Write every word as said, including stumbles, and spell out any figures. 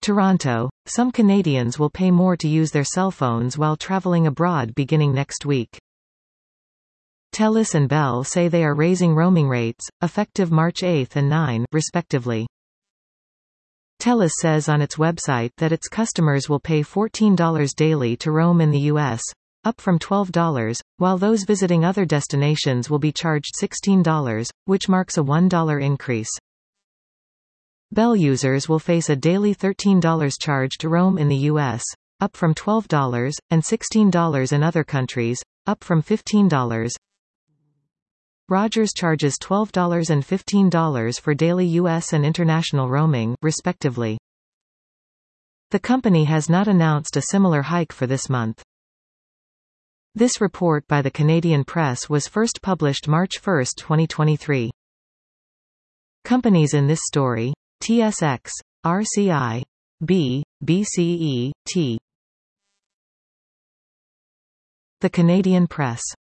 Toronto, some Canadians will pay more to use their cell phones while traveling abroad beginning next week. TELUS and Bell say they are raising roaming rates, effective March eighth and ninth, respectively. TELUS says on its website that its customers will pay fourteen dollars daily to roam in the U S, up from twelve dollars, while those visiting other destinations will be charged sixteen dollars, which marks a one dollar increase. Bell users will face a daily thirteen dollars charge to roam in the U S, up from twelve dollars, and sixteen dollars in other countries, up from fifteen dollars. Rogers charges twelve dollars and fifteen dollars for daily U S and international roaming, respectively. The company has not announced a similar hike for this month. This report by the Canadian Press was first published March first, twenty twenty-three. Companies in this story: T S X, R C I, B, B C E, T. The Canadian Press.